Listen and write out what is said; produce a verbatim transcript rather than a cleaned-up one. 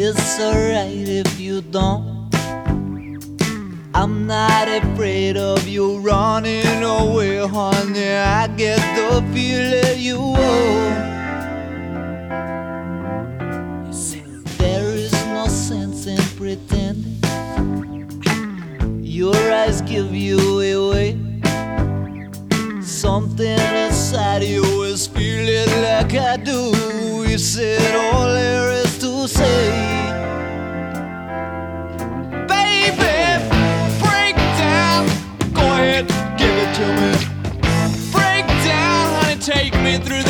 It's alright if you don't. I'm not afraid of you running away, honey. I get the feeling you owe. There is no sense in pretending. Your eyes give you away. Something inside you is feeling like I do. You said all there is to say. Baby, break down. Go ahead, give it to me. Break down, honey, take me through